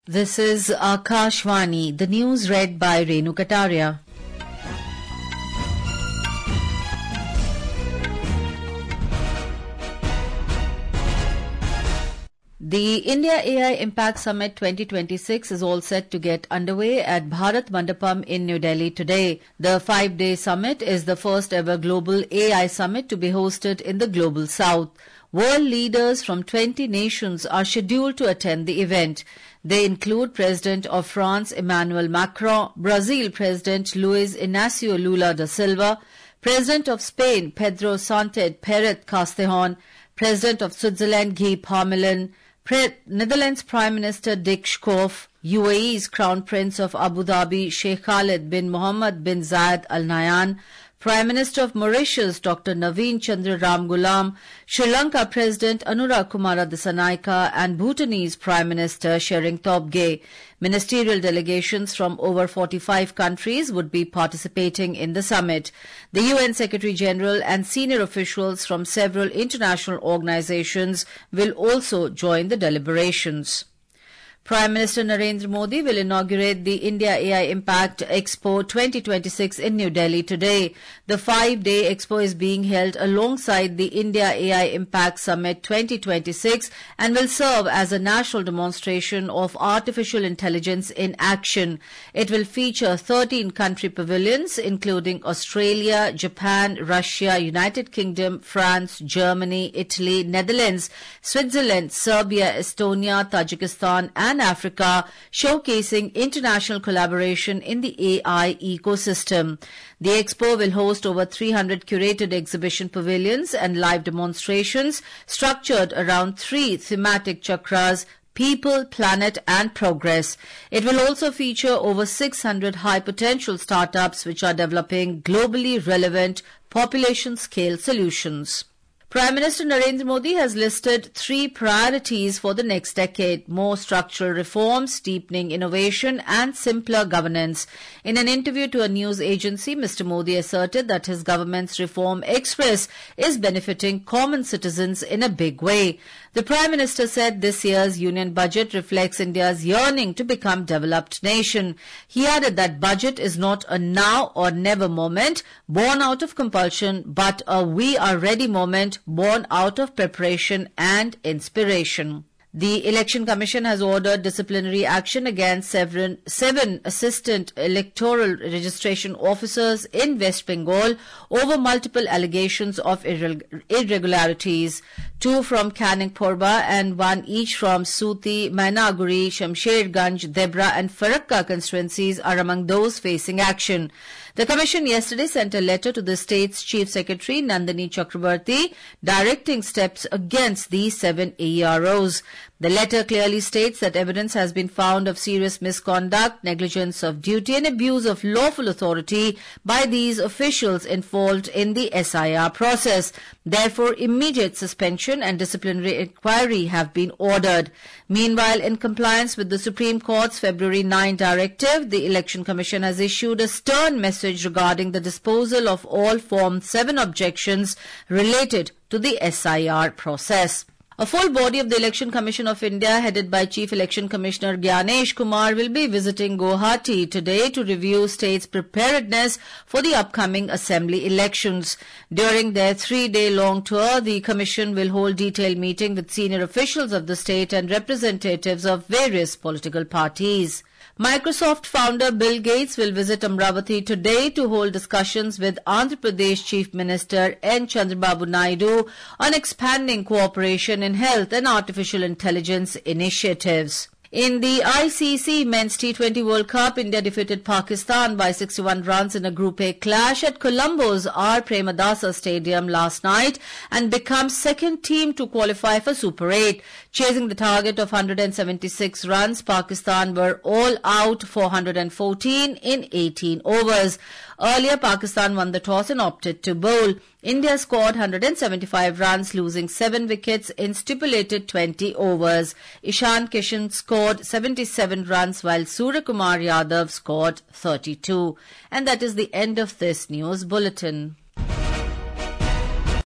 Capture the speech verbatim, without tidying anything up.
This is Akashvani, the news read by Renu Kataria. The India A I Impact Summit twenty twenty-six is all set to get underway at Bharat Mandapam in New Delhi today. The five-day summit is the first ever global A I summit to be hosted in the Global South. World leaders from twenty nations are scheduled to attend the event. They include President of France Emmanuel Macron, Brazil President Luiz Inácio Lula da Silva, President of Spain Pedro Sánchez Pérez Castellón, President of Switzerland Guy Parmelin, Pre- Netherlands Prime Minister Dick Schoof, U A E's Crown Prince of Abu Dhabi Sheikh Khalid bin Mohammed bin Zayed Al Nahyan, Prime Minister of Mauritius Doctor Naveen Chandra Ramgoolam, Sri Lanka President Anurag Kumara Dissanayake and Bhutanese Prime Minister Tshering Tobgay. Ministerial delegations from over forty-five countries would be participating in the summit. The U N Secretary General and senior officials from several international organizations will also join the deliberations. Prime Minister Narendra Modi will inaugurate the India A I Impact Expo twenty twenty-six in New Delhi today. The five-day expo is being held alongside the India A I Impact Summit twenty twenty-six and will serve as a national demonstration of artificial intelligence in action. It will feature thirteen country pavilions including Australia, Japan, Russia, United Kingdom, France, Germany, Italy, Netherlands, Switzerland, Serbia, Estonia, Tajikistan and Africa, showcasing international collaboration in the A I ecosystem. The expo will host over three hundred curated exhibition pavilions and live demonstrations structured around three thematic chakras: people, planet and progress. It will also feature over six hundred high-potential startups which are developing globally relevant population-scale solutions. Prime Minister Narendra Modi has listed three priorities for the next decade: more structural reforms, deepening innovation and simpler governance. In an interview to a news agency, Mister Modi asserted that his government's Reform Express is benefiting common citizens in a big way. The Prime Minister said this year's Union Budget reflects India's yearning to become a developed nation. He added that budget is not a now or never moment born out of compulsion, but a we are ready moment born out of preparation and inspiration. The Election Commission has ordered disciplinary action against seven, seven assistant electoral registration officers in West Bengal over multiple allegations of irreg- irregularities. Two from Canning Purba and one each from Suti, Mainaguri, Shamsherganj, Debra and Farakka constituencies are among those facing action. The Commission yesterday sent a letter to the state's Chief Secretary Nandini Chakrabarti directing steps against these seven A E R Os. The letter clearly states that evidence has been found of serious misconduct, negligence of duty and abuse of lawful authority by these officials involved in the S I R process. Therefore, immediate suspension and disciplinary inquiry have been ordered. Meanwhile, in compliance with the Supreme Court's February ninth directive, the Election Commission has issued a stern message regarding the disposal of all Form seven objections related to the S I R process. A full body of the Election Commission of India, headed by Chief Election Commissioner Gyanesh Kumar, will be visiting Guwahati today to review state's preparedness for the upcoming assembly elections. During their three-day-long tour, the Commission will hold detailed meeting with senior officials of the state and representatives of various political parties. Microsoft founder Bill Gates will visit Amravati today to hold discussions with Andhra Pradesh Chief Minister N. Chandrababu Naidu on expanding cooperation in health and artificial intelligence initiatives. In the I C C Men's T twenty World Cup, India defeated Pakistan by sixty-one runs in a Group A clash at Colombo's R. Premadasa Stadium last night and becomes second team to qualify for Super eight. Chasing the target of one hundred seventy-six runs, Pakistan were all out four hundred fourteen in eighteen overs. Earlier, Pakistan won the toss and opted to bowl. India scored one hundred seventy-five runs, losing seven wickets in stipulated twenty overs. Ishan Kishan scored seventy-seven runs while Suryakumar Yadav scored thirty-two. And that is the end of this news bulletin.